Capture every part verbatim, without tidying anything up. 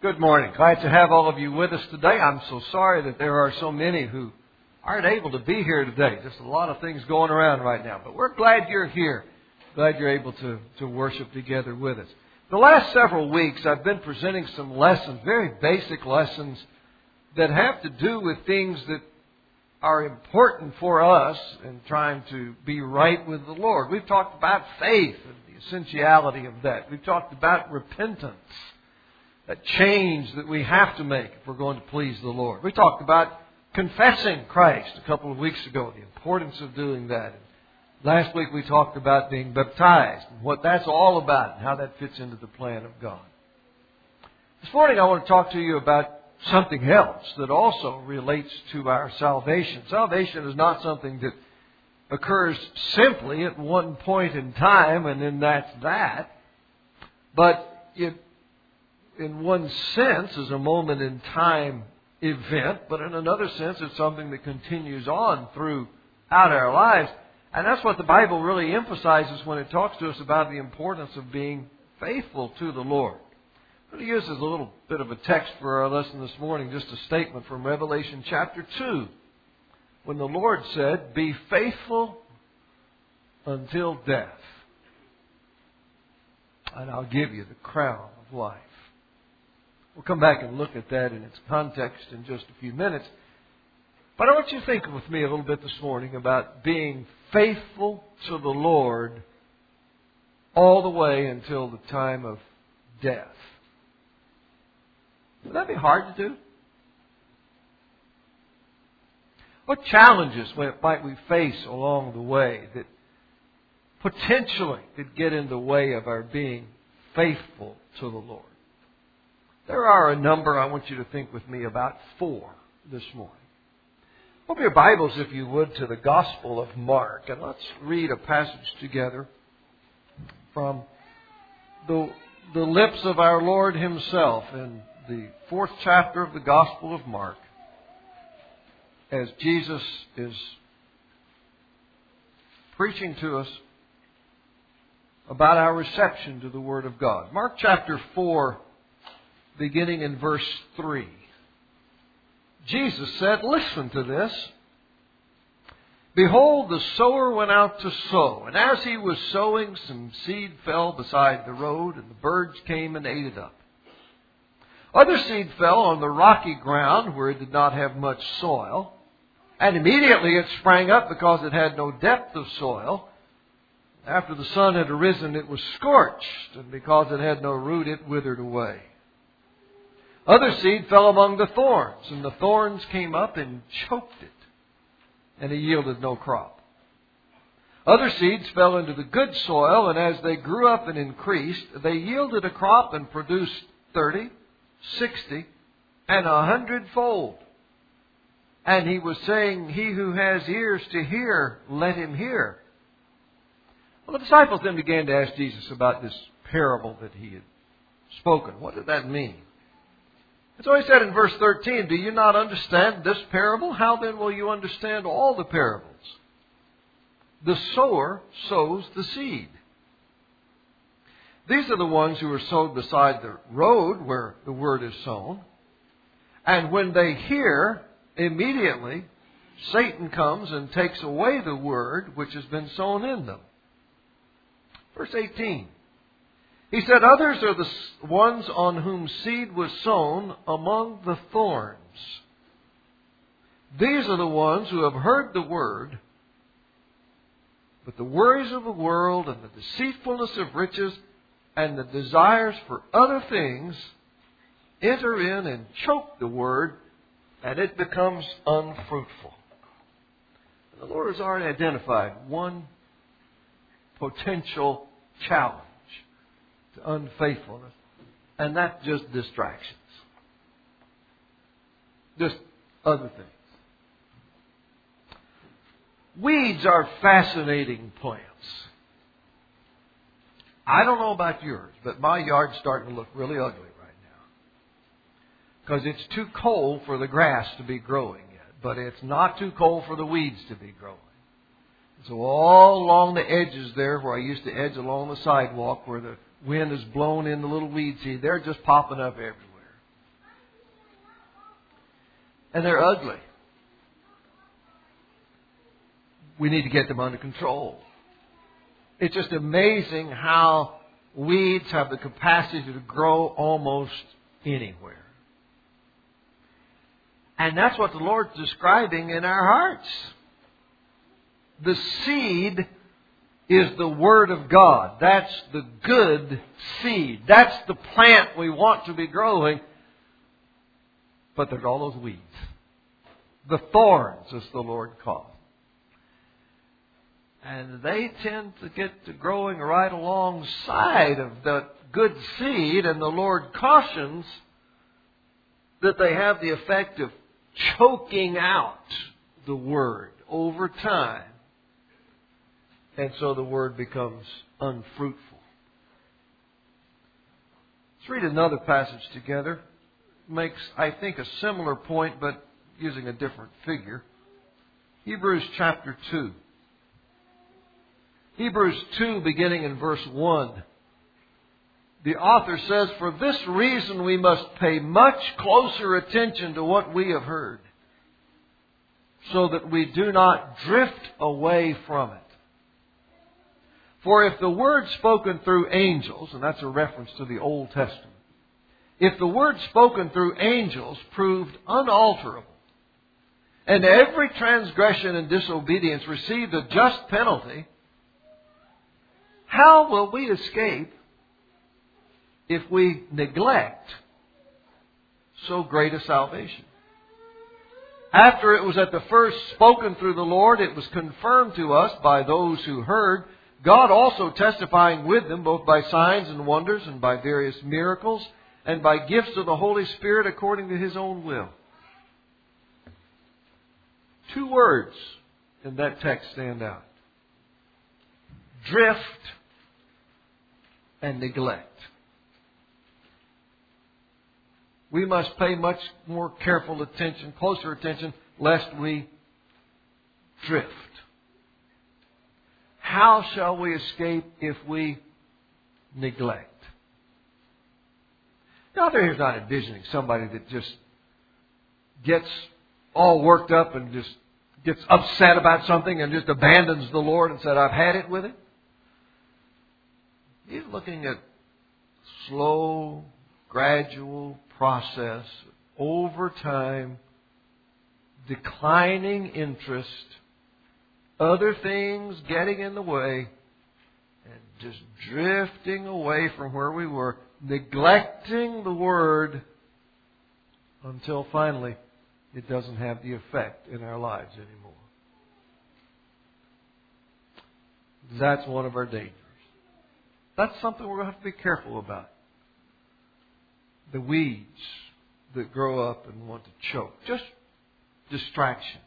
Good morning. Glad to have all of you with us today. I'm so sorry that there are so many who aren't able to be here today. Just a lot of things going around right now. But we're glad you're here. Glad you're able to, to worship together with us. The last several weeks I've been presenting some lessons, very basic lessons that have to do with things that are important for us in trying to be right with the Lord. We've talked about faith and the essentiality of that. We've talked about repentance, that change that we have to make if we're going to please the Lord. We talked about confessing Christ a couple of weeks ago, the importance of doing that. Last week we talked about being baptized and what that's all about and how that fits into the plan of God. This morning I want to talk to you about something else that also relates to our salvation. Salvation is not something that occurs simply at one point in time and then that's that. But it, in one sense, is a moment in time event, but in another sense it's something that continues on throughout our lives. And that's what the Bible really emphasizes when it talks to us about the importance of being faithful to the Lord. I'm going to use as a little bit of a text for our lesson this morning, just a statement from Revelation chapter two, when the Lord said, "Be faithful until death, and I'll give you the crown of life." We'll come back and look at that in its context in just a few minutes. But I want you to think with me a little bit this morning about being faithful to the Lord all the way until the time of death. Would that be hard to do? What challenges might we face along the way that potentially could get in the way of our being faithful to the Lord? There are a number I want you to think with me about, four this morning. Open your Bibles, if you would, to the Gospel of Mark, and let's read a passage together from the, the lips of our Lord Himself in the fourth chapter of the Gospel of Mark, as Jesus is preaching to us about our reception to the Word of God. Mark chapter four, beginning in verse three. Jesus said, "Listen to this. Behold, the sower went out to sow, and as he was sowing, some seed fell beside the road, and the birds came and ate it up. Other seed fell on the rocky ground where it did not have much soil, and immediately it sprang up because it had no depth of soil. After the sun had arisen, it was scorched, and because it had no root, it withered away. Other seed fell among the thorns, and the thorns came up and choked it, and it yielded no crop. Other seeds fell into the good soil, and as they grew up and increased, they yielded a crop and produced thirty, sixty, and a hundredfold." And He was saying, "He who has ears to hear, let him hear." Well, the disciples then began to ask Jesus about this parable that He had spoken. What did that mean? And so He said in verse thirteen, "Do you not understand this parable? How then will you understand all the parables? The sower sows the seed. These are the ones who are sowed beside the road where the word is sown. And when they hear, immediately Satan comes and takes away the word which has been sown in them." Verse eighteen. He said, "Others are the ones on whom seed was sown among the thorns. These are the ones who have heard the word, but the worries of the world and the deceitfulness of riches and the desires for other things enter in and choke the word, and it becomes unfruitful." And the Lord has already identified one potential challenge to unfaithfulness, and that's just distractions. Just other things. Weeds are fascinating plants. I don't know about yours, but my yard's starting to look really ugly right now. Because it's too cold for the grass to be growing yet, but it's not too cold for the weeds to be growing. So all along the edges there, where I used to edge along the sidewalk, where the wind has blown in the little weed seed, they're just popping up everywhere. and they're ugly. We need to get them under control. It's just amazing how weeds have the capacity to grow almost anywhere. And that's what the Lord's describing in our hearts. The seed is the Word of God. That's the good seed. That's the plant we want to be growing. But there's all those weeds. The thorns, as the Lord calls. And they tend to get to growing right alongside of the good seed. And the Lord cautions that they have the effect of choking out the Word over time. And so the Word becomes unfruitful. Let's read another passage together. It makes, I think, a similar point, but using a different figure. Hebrews chapter two. Hebrews two, beginning in verse one. The author says, "For this reason we must pay much closer attention to what we have heard, so that we do not drift away from it. For if the word spoken through angels," and that's a reference to the Old Testament, "if the word spoken through angels proved unalterable, and every transgression and disobedience received a just penalty, how will we escape if we neglect so great a salvation? After it was at the first spoken through the Lord, it was confirmed to us by those who heard, God also testifying with them, both by signs and wonders and by various miracles, and by gifts of the Holy Spirit according to His own will." Two words in that text stand out. Drift and neglect. We must pay much more careful attention, closer attention, lest we drift. How shall we escape if we neglect? Now, there's not envisioning somebody that just gets all worked up and just gets upset about something and just abandons the Lord and said, "I've had it with it." He's looking at slow, gradual process over time, declining interest, other things getting in the way, and just drifting away from where we were, neglecting the Word until finally it doesn't have the effect in our lives anymore. That's one of our dangers. That's something we're going to have to be careful about. The weeds that grow up and want to choke. Just distractions.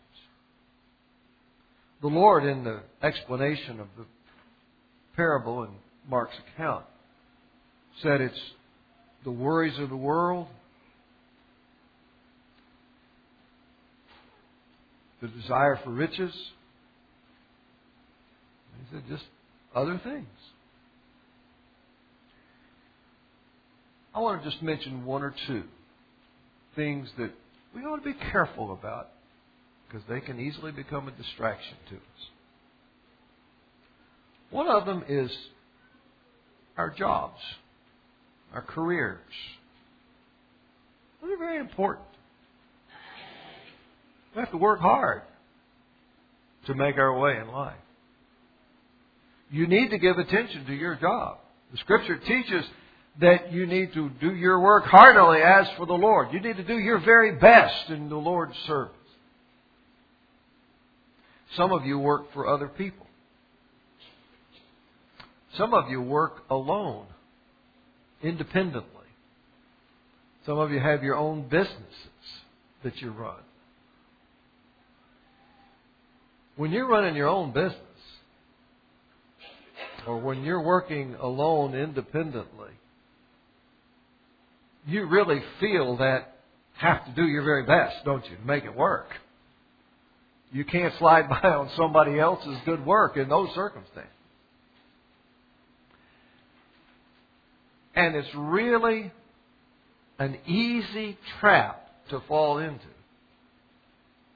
The Lord, in the explanation of the parable in Mark's account, said it's the worries of the world, the desire for riches. He said just other things. I want to just mention one or two things that we ought to be careful about, because they can easily become a distraction to us. One of them is our jobs, our careers. They're very important. We have to work hard to make our way in life. You need to give attention to your job. The Scripture teaches that you need to do your work heartily as for the Lord. You need to do your very best in the Lord's service. Some of you work for other people. Some of you work alone, independently. Some of you have your own businesses that you run. When you're running your own business, or when you're working alone independently, you really feel that have to do your very best, don't you, to make it work. You can't slide by on somebody else's good work in those circumstances. And it's really an easy trap to fall into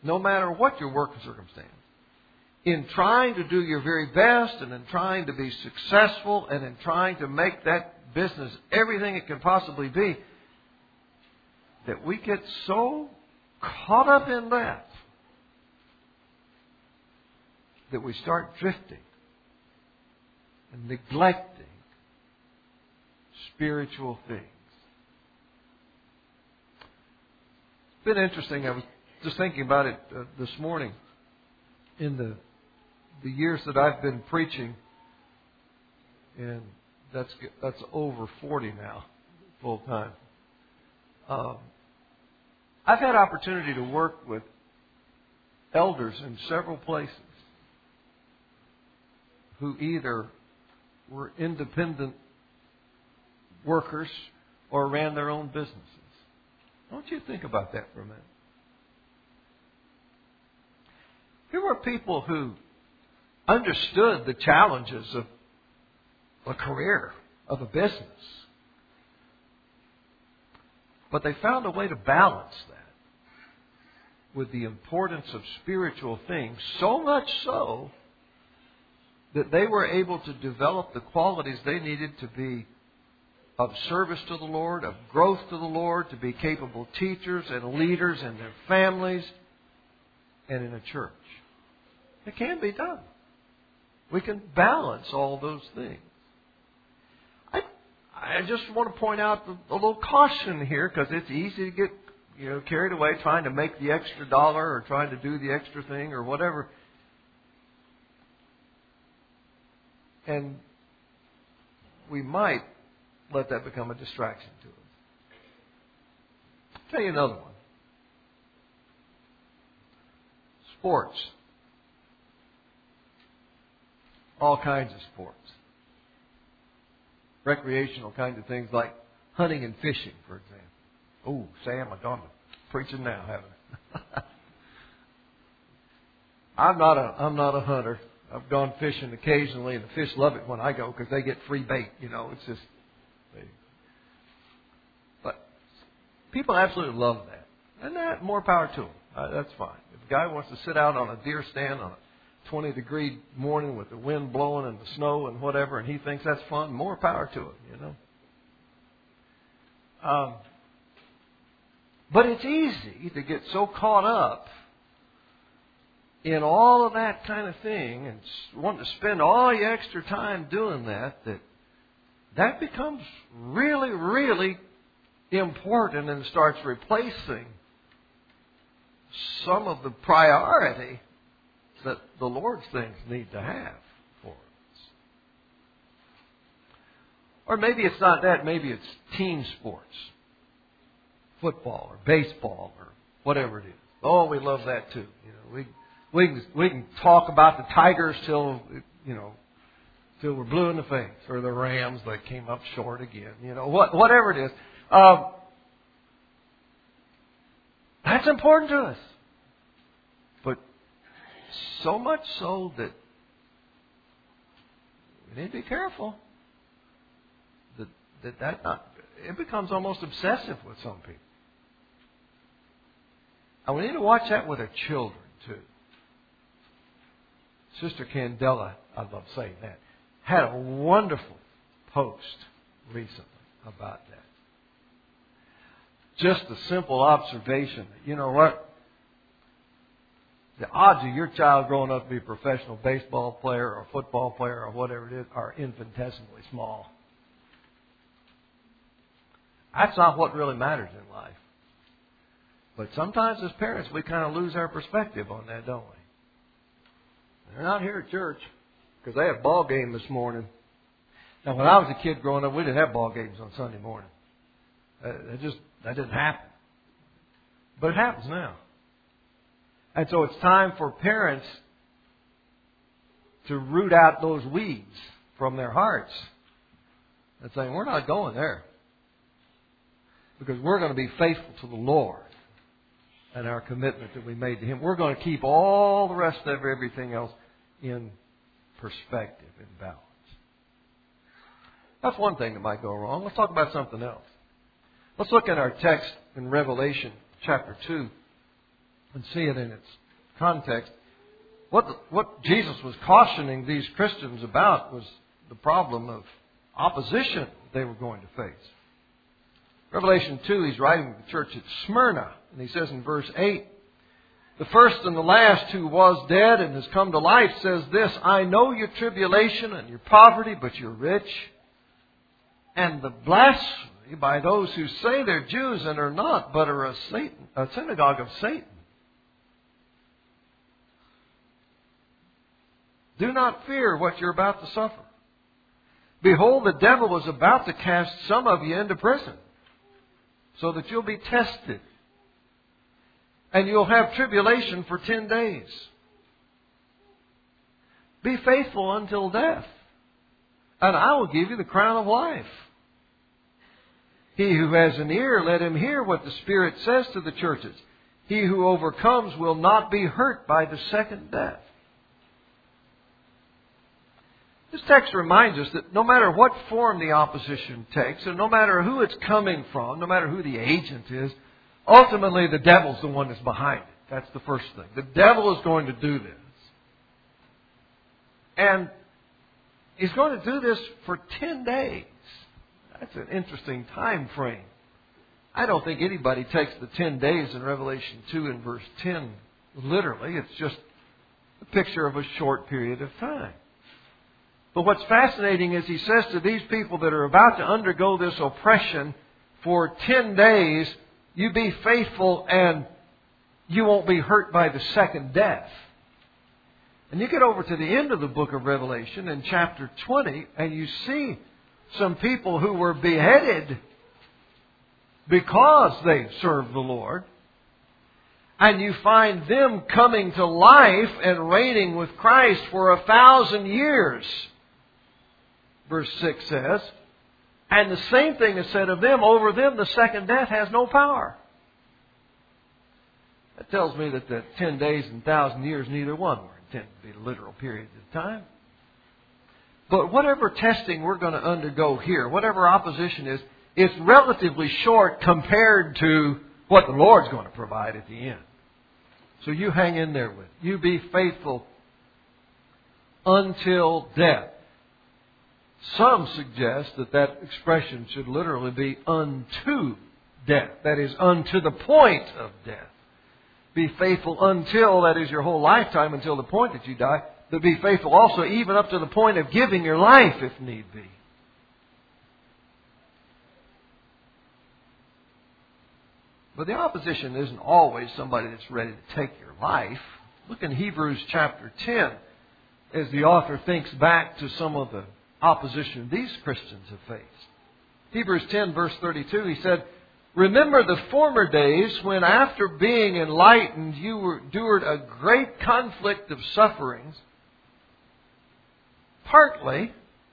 no matter what your work circumstance, in trying to do your very best and in trying to be successful and in trying to make that business everything it can possibly be, that we get so caught up in that that we start drifting and neglecting spiritual things. It's been interesting. I was just thinking about it uh, this morning. In the the years that I've been preaching, and that's that's over forty now, full time. Um, I've had opportunity to work with elders in several places who either were independent workers or ran their own businesses. Don't you think about that for a minute? Here were people who understood the challenges of a career, of a business. But they found a way to balance that with the importance of spiritual things, so much so that they were able to develop the qualities they needed to be of service to the Lord, of growth to the Lord, to be capable teachers and leaders in their families and in a church. It can be done. We can balance all those things. I, I just want to point out a little caution here, because it's easy to get you know carried away trying to make the extra dollar or trying to do the extra thing or whatever. And we might let that become a distraction to us. I'll tell you another one. Sports. All kinds of sports. Recreational kinds of things like hunting and fishing, for example. Oh, Sam, I'm done preaching now, haven't I? I'm not a I'm not a hunter. I've gone fishing occasionally, and the fish love it when I go because they get free bait. You know, it's just. They, but people absolutely love that, and that more power to them. Uh, that's fine. If a guy wants to sit out on a deer stand on a twenty degree morning with the wind blowing and the snow and whatever, and he thinks that's fun, more power to him. You know. Um, but it's easy to get so caught up in all of that kind of thing and want to spend all your extra time doing that, that that becomes really, really important and starts replacing some of the priority that the Lord's things need to have for us. Or maybe it's not that, maybe it's team sports. Football or baseball or whatever it is. Oh, we love that too. You know, we We can, we can talk about the Tigers till, you know, till we're blue in the face, or the Rams that came up short again. You know, what, whatever it is. Um, that's important to us. But so much so that we need to be careful that that, that not, it becomes almost obsessive with some people. And we need to watch that with our children, too. Sister Candela, I love saying that, had a wonderful post recently about that. Just a simple observation that, you know what? The odds of your child growing up to be a professional baseball player or football player or whatever it is are infinitesimally small. That's not what really matters in life. But sometimes as parents, we kind of lose our perspective on that, don't we? They're not here at church because they have a ball game this morning. Now, when I was a kid growing up, we didn't have ball games on Sunday morning. That just that didn't happen. But it happens now. And so it's time for parents to root out those weeds from their hearts and saying, we're not going there. Because we're going to be faithful to the Lord and our commitment that we made to Him. We're going to keep all the rest of everything else in perspective, in balance. That's one thing that might go wrong. Let's talk about something else. Let's look at our text in Revelation chapter two. and see it in its context. What, the, what Jesus was cautioning these Christians about was the problem of opposition they were going to face. Revelation two, he's writing to the church at Smyrna, and he says in verse eight, "The first and the last who was dead and has come to life says this, I know your tribulation and your poverty, but you're rich, and the blasphemy by those who say they're Jews and are not, but are a, Satan, a synagogue of Satan. Do not fear what you're about to suffer. Behold, the devil is about to cast some of you into prison, so that you'll be tested. And you'll have tribulation for ten days. Be faithful until death, and I will give you the crown of life. He who has an ear, let him hear what the Spirit says to the churches. He who overcomes will not be hurt by the second death." This text reminds us that no matter what form the opposition takes, and no matter who it's coming from, no matter who the agent is, ultimately the devil's the one that's behind it. That's the first thing. The devil is going to do this. And he's going to do this for ten days. That's an interesting time frame. I don't think anybody takes the ten days in Revelation two and verse ten literally. It's just a picture of a short period of time. But what's fascinating is he says to these people that are about to undergo this oppression for ten days, you be faithful and you won't be hurt by the second death. And you get over to the end of the book of Revelation in chapter twenty, and you see some people who were beheaded because they served the Lord. And you find them coming to life and reigning with Christ for a thousand years. Verse six says, "And the same thing is said of them, over them the second death has no power." That tells me that the ten days and thousand years, neither one were intended to be literal periods of time. But whatever testing we're going to undergo here, whatever opposition is, it's relatively short compared to what the Lord's going to provide at the end. So you hang in there with it. You be faithful until death. Some suggest that that expression should literally be unto death. That is, unto the point of death. Be faithful until, that is your whole lifetime, until the point that you die. But be faithful also even up to the point of giving your life if need be. But the opposition isn't always somebody that's ready to take your life. Look in Hebrews chapter ten as the author thinks back to some of the opposition these Christians have faced. Hebrews ten verse thirty-two, he said, "Remember the former days when after being enlightened you endured a great conflict of sufferings, partly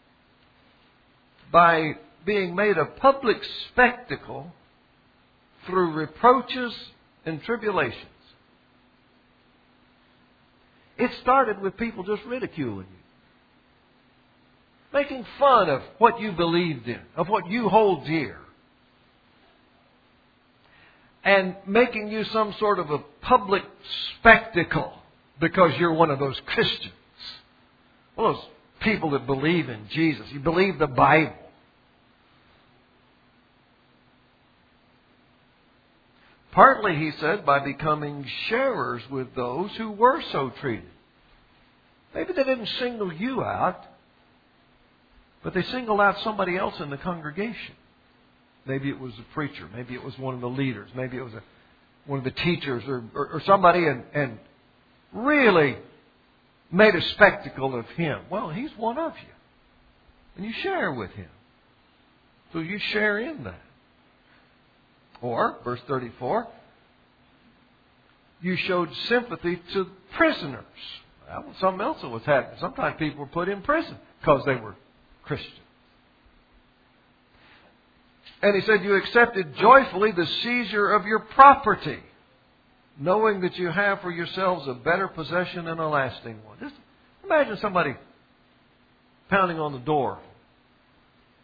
by being made a public spectacle through reproaches and tribulations." It started with people just ridiculing you, making fun of what you believed in, of what you hold dear, and making you some sort of a public spectacle because you're one of those Christians. One of those people that believe in Jesus. You believe the Bible. Partly, he said, by becoming sharers with those who were so treated. Maybe they didn't single you out, but they singled out somebody else in the congregation. Maybe it was a preacher. Maybe it was one of the leaders. Maybe it was a, one of the teachers or, or, or somebody and, and really made a spectacle of him. Well, he's one of you. And you share with him. So you share in that. Or, verse thirty-four, you showed sympathy to prisoners. That was something else that was happening. Sometimes people were put in prison because they were Christians. And he said, you accepted joyfully the seizure of your property, knowing that you have for yourselves a better possession and a lasting one. Just imagine somebody pounding on the door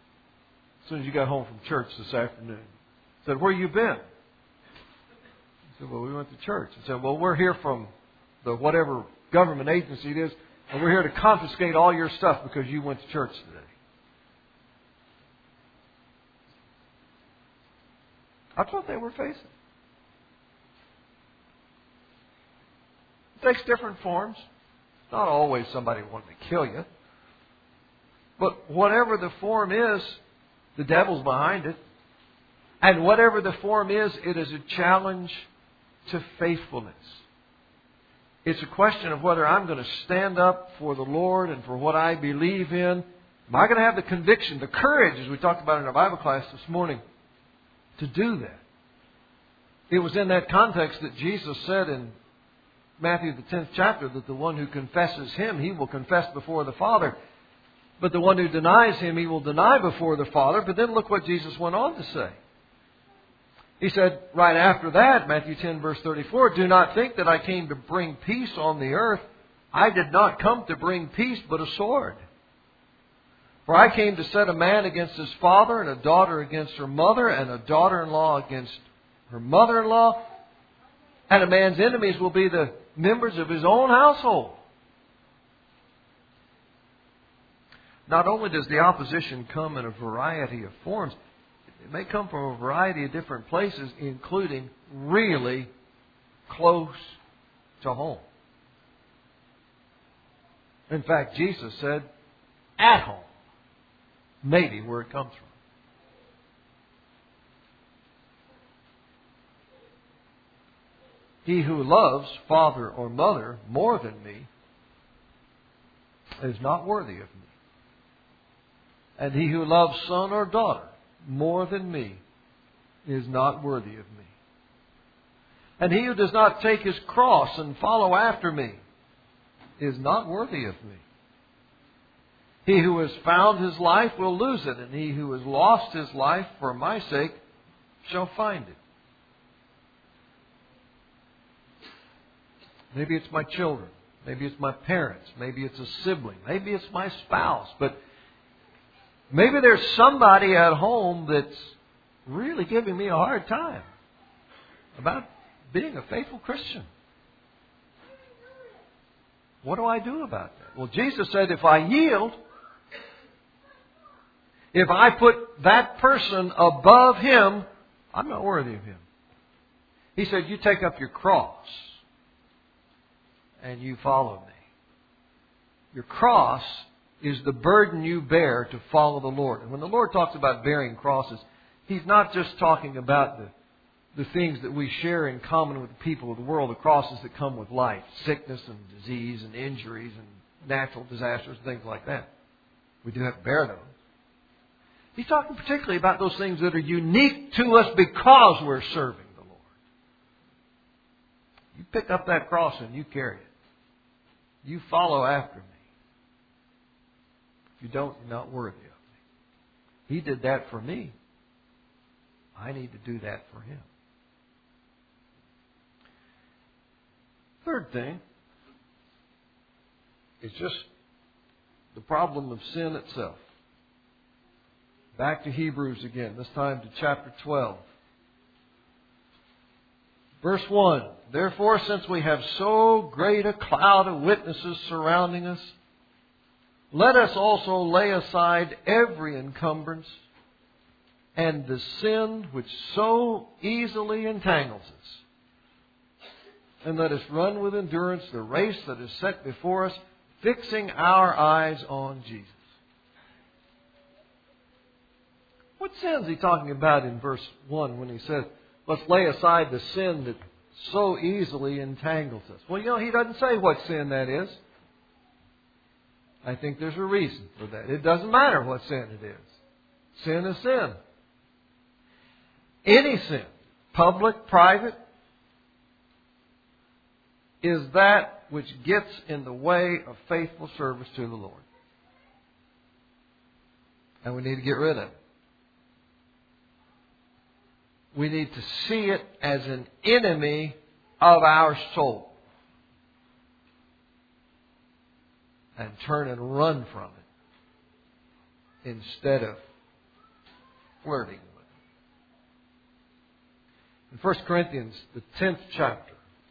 as soon as you got home from church this afternoon. Said, where you been? I said, well, we went to church. I said, well, we're here from the whatever government agency it is, and we're here to confiscate all your stuff because you went to church today. That's what they were facing. It takes different forms. It's not always somebody wanting to kill you. But whatever the form is, the devil's behind it. And whatever the form is, it is a challenge to faithfulness. It's a question of whether I'm going to stand up for the Lord and for what I believe in. Am I going to have the conviction, the courage, as we talked about in our Bible class this morning, to do that? It was in that context that Jesus said in Matthew the tenth chapter that the one who confesses Him, He will confess before the Father. But the one who denies Him, He will deny before the Father. But then look what Jesus went on to say. He said right after that, Matthew ten verse thirty-four, do not think that I came to bring peace on the earth. I did not come to bring peace, but a sword. For I came to set a man against his father, and a daughter against her mother, and a daughter-in-law against her mother-in-law. And a man's enemies will be the members of his own household. Not only does the opposition come in a variety of forms, it may come from a variety of different places, including really close to home. In fact, Jesus said, at home, maybe where it comes from. He who loves father or mother more than me is not worthy of me. And he who loves son or daughter more than me is not worthy of me. And he who does not take his cross and follow after me is not worthy of me. He who has found his life will lose it, and he who has lost his life for my sake shall find it. Maybe it's my children. Maybe it's my parents. Maybe it's a sibling. Maybe it's my spouse. But maybe there's somebody at home that's really giving me a hard time about being a faithful Christian. What do I do about that? Well, Jesus said if I yield, if I put that person above Him, I'm not worthy of Him. He said, you take up your cross and you follow me. Your cross is the burden you bear to follow the Lord. And when the Lord talks about bearing crosses, He's not just talking about the, the things that we share in common with the people of the world, the crosses that come with life, sickness and disease and injuries and natural disasters and things like that. We do have to bear those. He's talking particularly about those things that are unique to us because we're serving the Lord. You pick up that cross and you carry it. You follow after me. If you don't, you're not worthy of me. He did that for me. I need to do that for Him. Third thing is just the problem of sin itself. Back to Hebrews again, this time to chapter twelve. Verse one, therefore, since we have so great a cloud of witnesses surrounding us, let us also lay aside every encumbrance and the sin which so easily entangles us. And let us run with endurance the race that is set before us, fixing our eyes on Jesus. What sin is he talking about in verse one when he says, let's lay aside the sin that so easily entangles us? Well, you know, he doesn't say what sin that is. I think there's a reason for that. It doesn't matter what sin it is. Sin is sin. Any sin, public, private, is that which gets in the way of faithful service to the Lord. And we need to get rid of it. We need to see it as an enemy of our soul. And turn and run from it instead of flirting with In First Corinthians, the tenth chapter,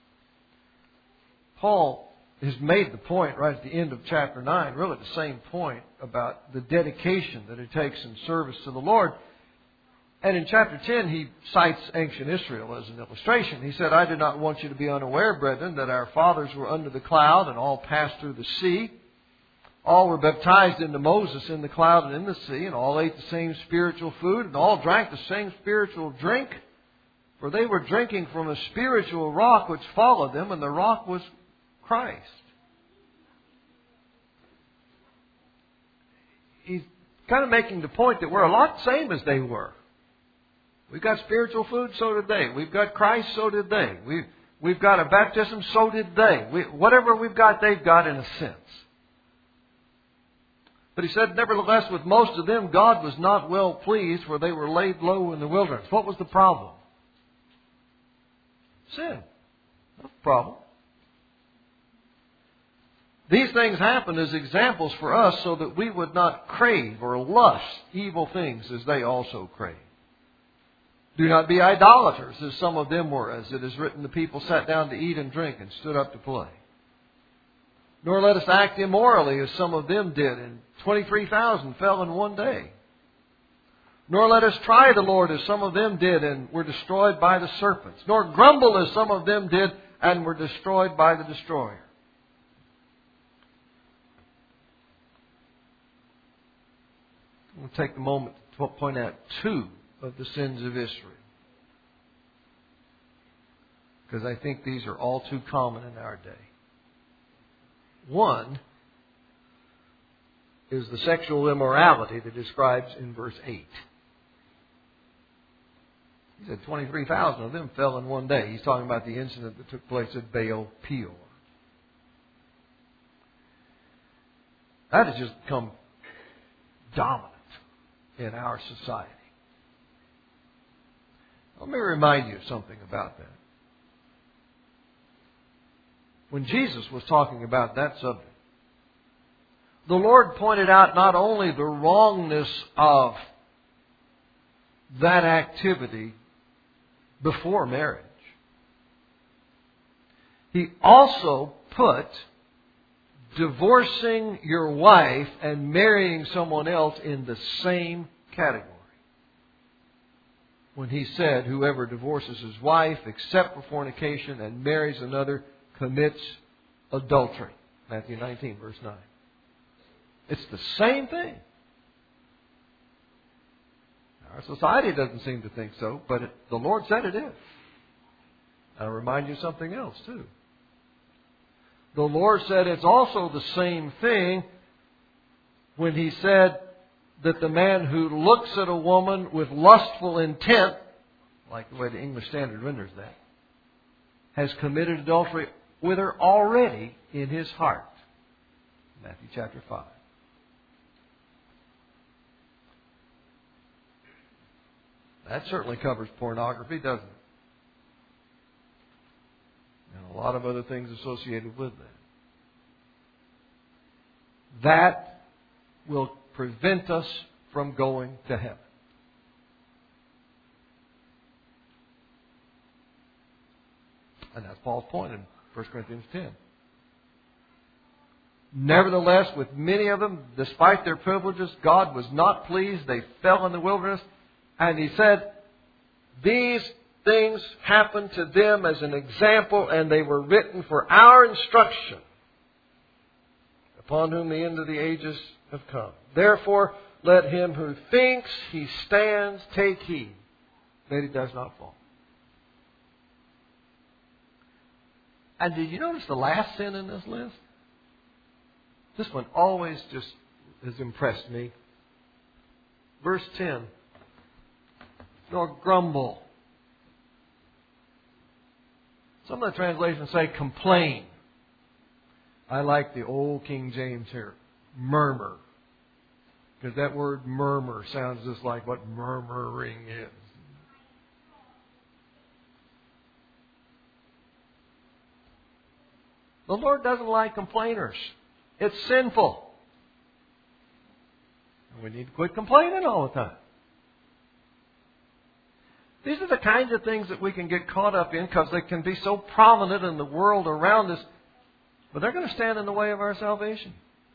Paul has made the point right at the end of chapter nine, really the same point about the dedication that it takes in service to the Lord. And in chapter ten, he cites ancient Israel as an illustration. He said, I do not want you to be unaware, brethren, that our fathers were under the cloud and all passed through the sea. All were baptized into Moses in the cloud and in the sea, and all ate the same spiritual food, and all drank the same spiritual drink. For they were drinking from a spiritual rock which followed them, and the rock was Christ. He's kind of making the point that we're a lot the same as they were. We've got spiritual food, so did they. We've got Christ, so did they. We've, we've got a baptism, so did they. We, whatever we've got, they've got in a sense. But he said, nevertheless, with most of them, God was not well pleased, for they were laid low in the wilderness. What was the problem? Sin. That's the problem. These things happen as examples for us so that we would not crave or lust evil things as they also crave. Do not be idolaters as some of them were, as it is written, the people sat down to eat and drink and stood up to play. Nor let us act immorally as some of them did, and twenty-three thousand fell in one day. Nor let us try the Lord as some of them did and were destroyed by the serpents. Nor grumble as some of them did and were destroyed by the destroyer. We'll take a moment to point out two of the sins of Israel, because I think these are all too common in our day. One is the sexual immorality that describes in verse eight. He said twenty-three thousand of them fell in one day. He's talking about the incident that took place at Baal Peor. That has just become dominant in our society. Let me remind you of something about that. When Jesus was talking about that subject, the Lord pointed out not only the wrongness of that activity before marriage, He also put divorcing your wife and marrying someone else in the same category. When He said, whoever divorces his wife except for fornication and marries another commits adultery. Matthew nineteen, verse nine. It's the same thing. Our society doesn't seem to think so, but it, the Lord said it is. I'll remind you of something else, too. The Lord said it's also the same thing when He said that the man who looks at a woman with lustful intent, like the way the English Standard renders that, has committed adultery with her already in his heart. Matthew chapter five. That certainly covers pornography, doesn't it? And a lot of other things associated with that. That will prevent us from going to heaven. And that's Paul's point in First Corinthians ten. Nevertheless, with many of them, despite their privileges, God was not pleased. They fell in the wilderness. And He said, these things happened to them as an example, and they were written for our instruction, upon whom the end of the ages have come. Therefore, let him who thinks he stands take heed that he does not fall. And did you notice the last sin in this list? This one always just has impressed me. Verse ten. Nor grumble. Some of the translations say complain. I like the old King James here. Murmur. Because that word murmur sounds just like what murmuring is. The Lord doesn't like complainers. It's sinful. And we need to quit complaining all the time. These are the kinds of things that we can get caught up in because they can be so prominent in the world around us. But they're going to stand in the way of our salvation.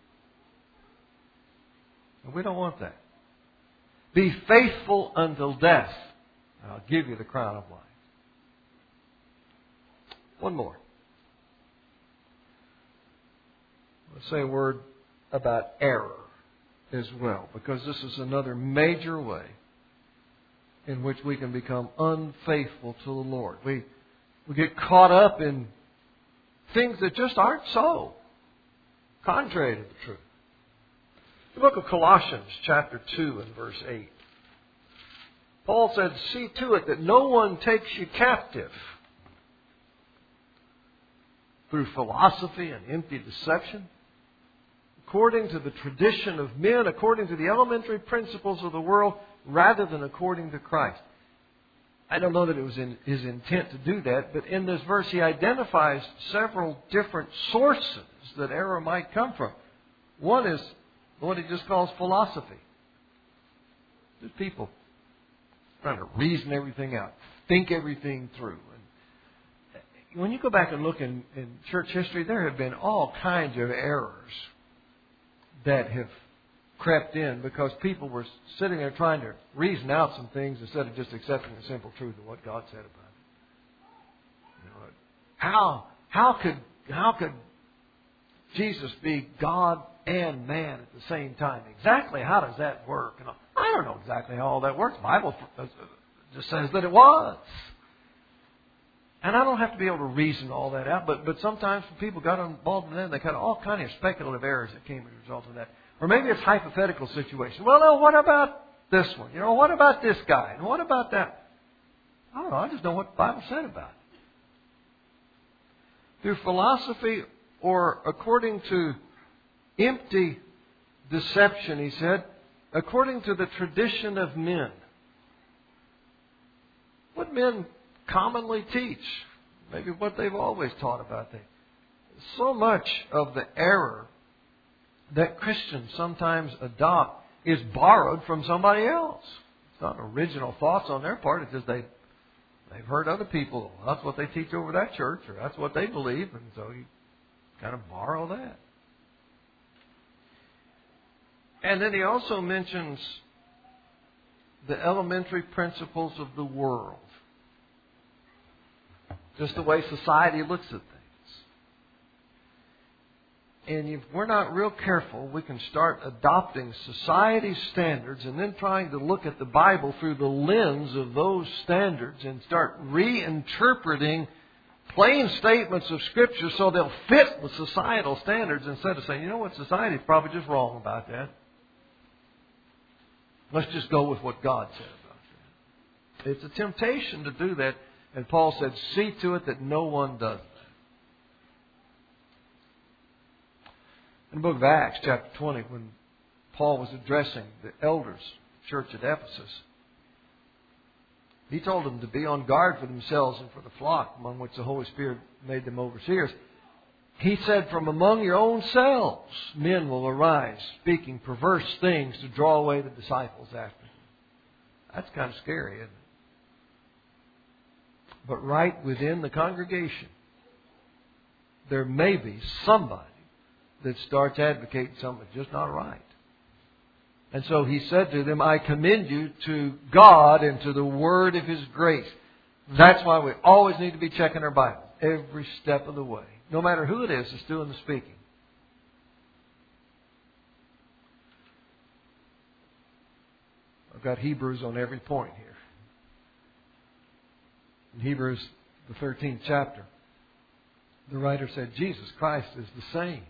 And we don't want that. Be faithful until death, and I'll give you the crown of life. One more. Let's say a word about error as well, because this is another major way in which we can become unfaithful to the Lord. We, we get caught up in things that just aren't so, contrary to the truth. The book of Colossians, chapter two and verse eight. Paul said, see to it that no one takes you captive through philosophy and empty deception, according to the tradition of men, according to the elementary principles of the world, rather than according to Christ. I don't know that it was in his intent to do that, but in this verse he identifies several different sources that error might come from. One is what he just calls philosophy. There's people trying to reason everything out, think everything through. And when you go back and look in, in church history, there have been all kinds of errors that have crept in because people were sitting there trying to reason out some things instead of just accepting the simple truth of what God said about it. You know, how how could how could Jesus be God and man at the same time? Exactly how does that work? And I don't know exactly how all that works. The Bible just says that it was. And I don't have to be able to reason all that out, but but sometimes when people got involved in that, they had all kinds of speculative errors that came as a result of that. Or maybe it's hypothetical situation. Well, no, what about this one? You know, what about this guy? And what about that? I don't know. I just know what the Bible said about it. Through philosophy or according to empty deception, he said, according to the tradition of men. What men commonly teach, maybe what they've always taught about things. So much of the error that Christians sometimes adopt is borrowed from somebody else. It's not original thoughts on their part. It's just they, they've heard other people. That's what they teach over that church, or that's what they believe, and so you kind of borrow that. And then he also mentions the elementary principles of the world. Just the way society looks at things. And if we're not real careful, we can start adopting society's standards and then trying to look at the Bible through the lens of those standards and start reinterpreting plain statements of Scripture so they'll fit with societal standards instead of saying, you know what, society's probably just wrong about that. Let's just go with what God said about that. It's a temptation to do that. And Paul said, see to it that no one does that. In the book of Acts, chapter twenty, when Paul was addressing the elders, church at Ephesus, he told them to be on guard for themselves and for the flock among which the Holy Spirit made them overseers. He said, from among your own selves, men will arise, speaking perverse things to draw away the disciples after them. That's kind of scary, isn't it? But right within the congregation, there may be somebody that starts advocating something that's just not right. And so he said to them, I commend you to God and to the word of His grace. That's why we always need to be checking our Bible every step of the way, no matter who it is that's doing the speaking. I've got Hebrews on every point here. In Hebrews, the thirteenth chapter, the writer said, Jesus Christ is the same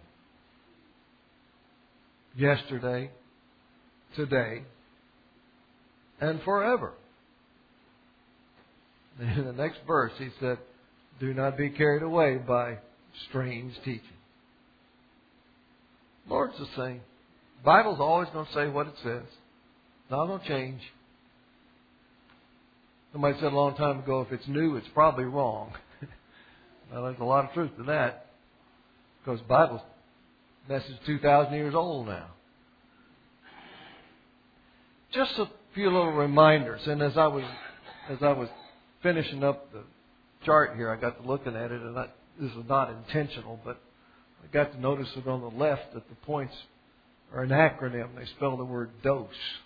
yesterday, today, and forever. And in the next verse, he said, do not be carried away by strange teaching. Lord's the same. The Bible's always going to say what it says. It's not going to change. Somebody said a long time ago, if it's new, it's probably wrong. Well, there's a lot of truth to that. Because the Bible's message is two thousand years old now. Just a few little reminders. And as I was as I was finishing up the chart here, I got to looking at it, and I, this is not intentional, but I got to notice it on the left that the points are an acronym. They spell the word dose.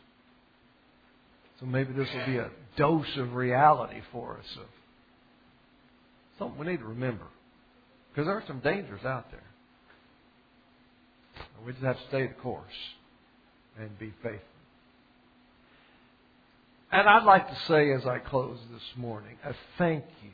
So maybe this will be a dose of reality for us, of something we need to remember. Because there are some dangers out there. We just have to stay the course and be faithful. And I'd like to say as I close this morning, a thank you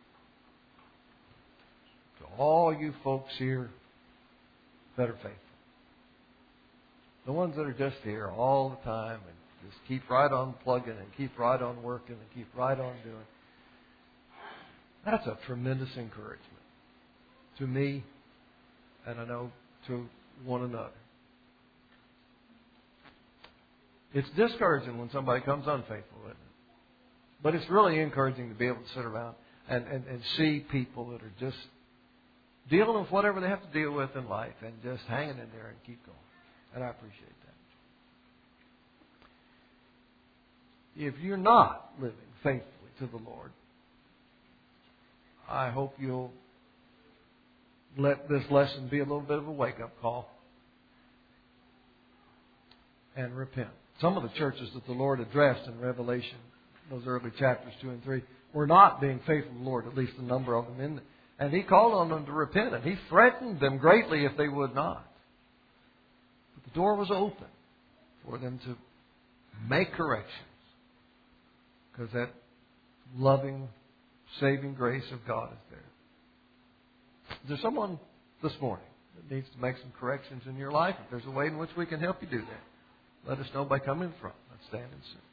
to all you folks here that are faithful. The ones that are just here all the time and just keep right on plugging and keep right on working and keep right on doing. That's a tremendous encouragement to me, and I know to one another. It's discouraging when somebody comes unfaithful, isn't it? But it's really encouraging to be able to sit around and, and, and see people that are just dealing with whatever they have to deal with in life and just hanging in there and keep going. And I appreciate that. If you're not living faithfully to the Lord, I hope you'll let this lesson be a little bit of a wake-up call and repent. Some of the churches that the Lord addressed in Revelation, those early chapters two and three, were not being faithful to the Lord, at least a number of them. In, and He called on them to repent, and He threatened them greatly if they would not. But the door was open for them to make corrections, because that loving, saving grace of God is there. Is there someone this morning that needs to make some corrections in your life? If there's a way in which we can help you do that, let us know by coming in front. Let's stand and sing.